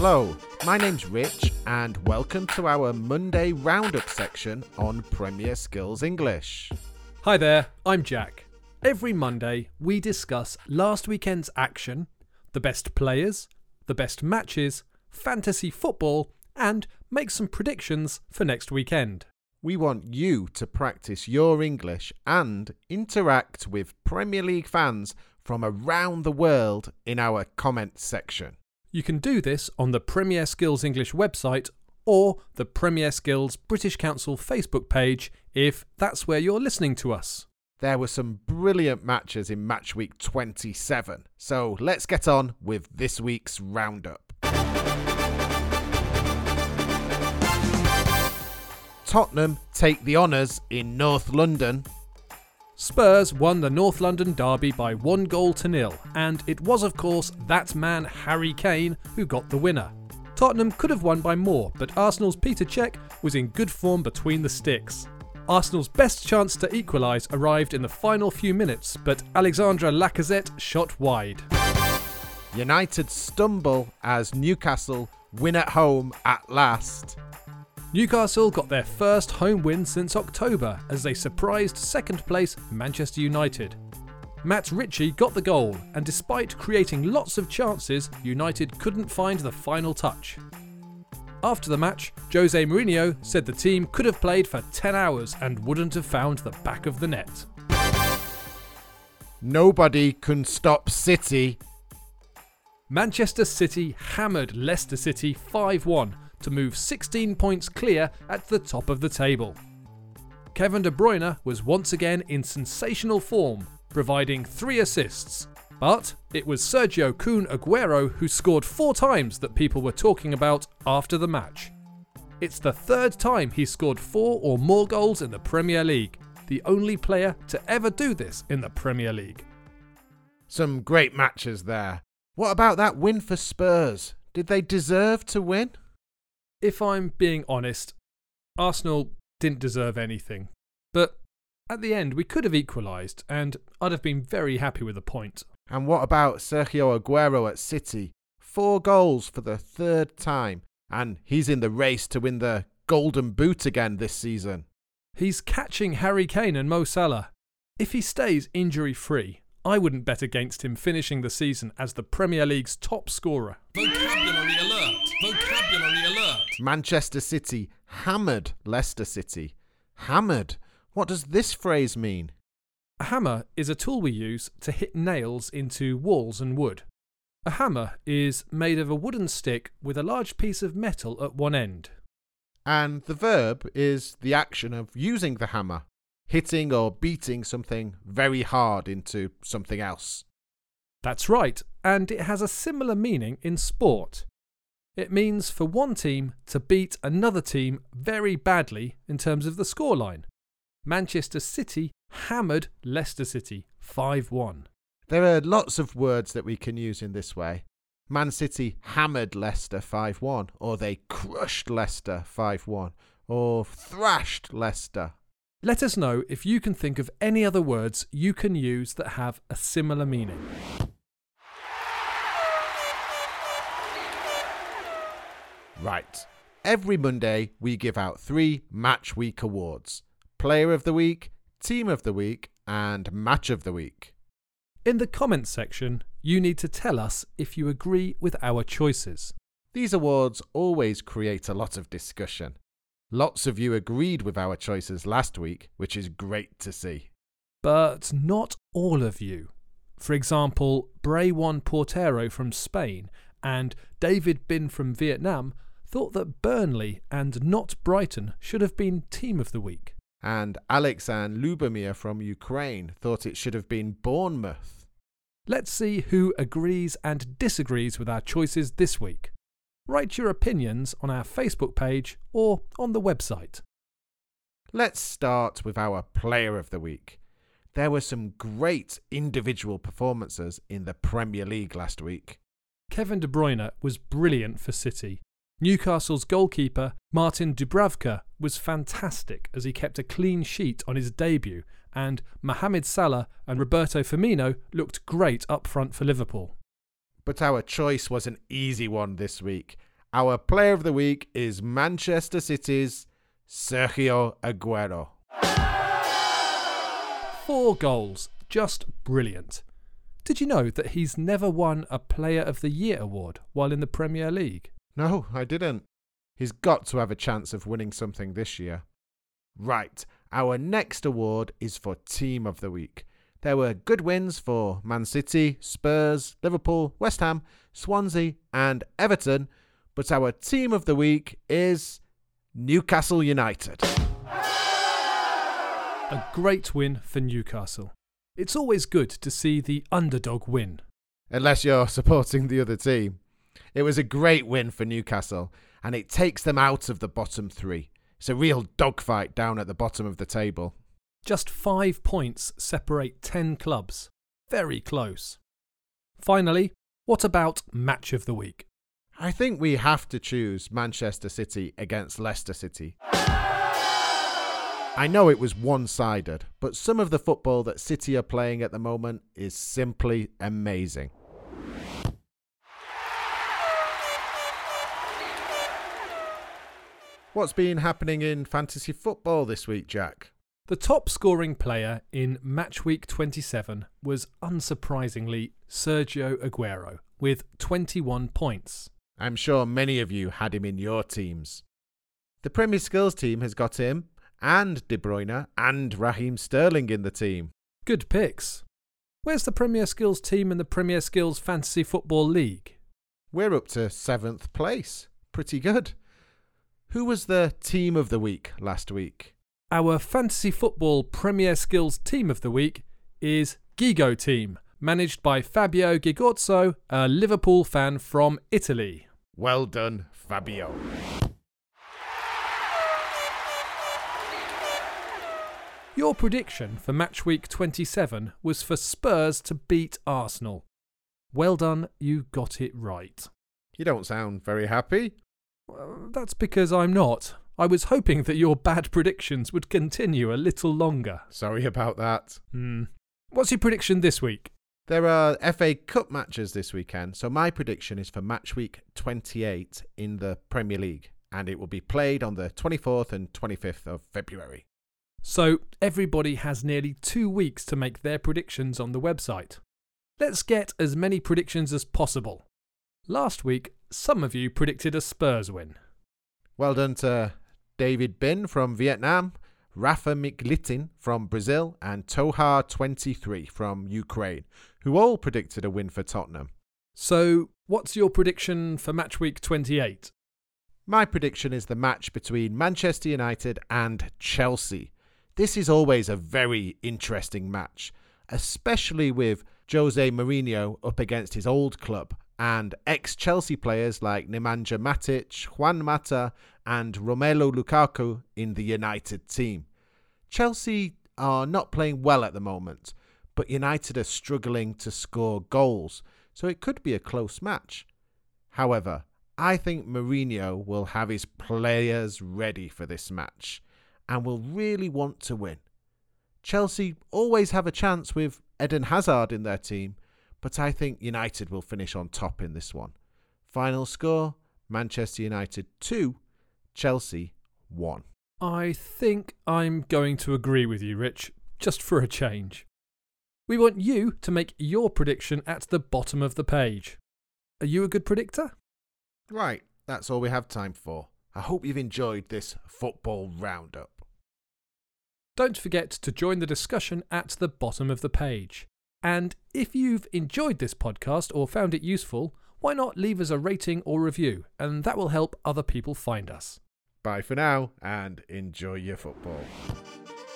Hello, my name's Rich and welcome to our Monday Roundup section on Premier Skills English. Hi there, I'm Jack. Every Monday we discuss last weekend's action, the best players, the best matches, fantasy football and make some predictions for next weekend. We want you to practice your English and interact with Premier League fans from around the world in our comments section. You can do this on the Premier Skills English website or the Premier Skills British Council Facebook page if that's where you're listening to us. There were some brilliant matches in match week 27, so let's get on with this week's roundup. Tottenham take the honours in North London. Spurs won the North London derby by 1-0, and it was of course that man Harry Kane who got the winner. Tottenham could have won by more, but Arsenal's Peter Cech was in good form between the sticks. Arsenal's best chance to equalise arrived in the final few minutes, but Alexandre Lacazette shot wide. United stumble as Newcastle win at home at last. Newcastle got their first home win since October as they surprised second place Manchester United. Matt Ritchie got the goal, and despite creating lots of chances, United couldn't find the final touch. After the match, Jose Mourinho said the team could have played for 10 hours and wouldn't have found the back of the net. Nobody can stop City. Manchester City hammered Leicester City 5-1 to move 16 points clear at the top of the table. Kevin De Bruyne was once again in sensational form, providing 3 assists. But it was Sergio Kun Aguero who scored 4 times that people were talking about after the match. It's the 3rd time he scored 4 or more goals in the Premier League, the only player to ever do this in the Premier League. Some great matches there. What about that win for Spurs? Did they deserve to win? If I'm being honest, Arsenal didn't deserve anything. But at the end we could have equalised and I'd have been very happy with a point. And what about Sergio Aguero at City? 4 goals for the 3rd time, and he's in the race to win the Golden Boot again this season. He's catching Harry Kane and Mo Salah. If he stays injury-free, I wouldn't bet against him finishing the season as the Premier League's top scorer. Vocabulary alert! Vocabulary alert! Manchester City hammered Leicester City. Hammered? What does this phrase mean? A hammer is a tool we use to hit nails into walls and wood. A hammer is made of a wooden stick with a large piece of metal at one end. And the verb is the action of using the hammer, hitting or beating something very hard into something else. That's right, and it has a similar meaning in sport. It means for one team to beat another team very badly in terms of the scoreline. Manchester City hammered Leicester City 5-1. There are lots of words that we can use in this way. Man City hammered Leicester 5-1, or they crushed Leicester 5-1, or thrashed Leicester. Let us know if you can think of any other words you can use that have a similar meaning. Right. Every Monday we give out 3 Match Week awards. Player of the Week, Team of the Week, and Match of the Week. In the comments section, you need to tell us if you agree with our choices. These awards always create a lot of discussion. Lots of you agreed with our choices last week, which is great to see. But not all of you. For example, Braywan Portero from Spain and David Bin from Vietnam thought that Burnley and not Brighton should have been Team of the Week. And Alex and Lubomir from Ukraine thought it should have been Bournemouth. Let's see who agrees and disagrees with our choices this week. Write your opinions on our Facebook page or on the website. Let's start with our Player of the Week. There were some great individual performances in the Premier League last week. Kevin De Bruyne was brilliant for City. Newcastle's goalkeeper, Martin Dubravka, was fantastic as he kept a clean sheet on his debut, and Mohamed Salah and Roberto Firmino looked great up front for Liverpool. But our choice was an easy one this week, Our player of the week is Manchester City's Sergio Aguero. 4 goals, just brilliant. Did you know that he's never won a Player of the Year award while in the Premier League? No, I didn't. He's got to have a chance of winning something this year. Right, our next award is for Team of the Week. There were good wins for Man City, Spurs, Liverpool, West Ham, Swansea and Everton, but our Team of the Week is Newcastle United. A great win for Newcastle. It's always good to see the underdog win. Unless you're supporting the other team. It was a great win for Newcastle, and it takes them out of the bottom 3. It's a real dogfight down at the bottom of the table. Just 5 points separate 10 clubs. Very close. Finally, what about Match of the Week? I think we have to choose Manchester City against Leicester City. I know it was one-sided, but some of the football that City are playing at the moment is simply amazing. What's been happening in fantasy football this week, Jack? The top scoring player in Match Week 27 was unsurprisingly Sergio Aguero with 21 points. I'm sure many of you had him in your teams. The Premier Skills team has got him and De Bruyne and Raheem Sterling in the team. Good picks. Where's the Premier Skills team in the Premier Skills Fantasy Football League? We're up to 7th place. Pretty good. Who was the Team of the Week last week? Our Fantasy Football Premier Skills Team of the Week is Gigo Team, managed by Fabio Gigozzo, a Liverpool fan from Italy. Well done, Fabio. Your prediction for Match Week 27 was for Spurs to beat Arsenal. Well done, you got it right. You don't sound very happy. That's because I'm not. I was hoping that your bad predictions would continue a little longer. Sorry about that. What's your prediction this week? There are FA Cup matches this weekend, so my prediction is for Match Week 28 in the Premier League, and it will be played on the 24th and 25th of February. So everybody has nearly 2 weeks to make their predictions on the website. Let's get as many predictions as possible. Last week, some of you predicted a Spurs win. Well done to David Bin from Vietnam, Rafa Miklitin from Brazil, and Tohar23 from Ukraine, who all predicted a win for Tottenham. So, what's your prediction for Match Week 28? My prediction is the match between Manchester United and Chelsea. This is always a very interesting match, especially with Jose Mourinho up against his old club and ex-Chelsea players like Nemanja Matic, Juan Mata and Romelu Lukaku in the United team. Chelsea are not playing well at the moment, but United are struggling to score goals, so it could be a close match. However, I think Mourinho will have his players ready for this match and will really want to win. Chelsea always have a chance with Eden Hazard in their team, but I think United will finish on top in this one. Final score, Manchester United 2, Chelsea 1. I think I'm going to agree with you, Rich, just for a change. We want you to make your prediction at the bottom of the page. Are you a good predictor? Right, that's all we have time for. I hope you've enjoyed this football roundup. Don't forget to join the discussion at the bottom of the page. And if you've enjoyed this podcast or found it useful, why not leave us a rating or review, and that will help other people find us. Bye for now, and enjoy your football.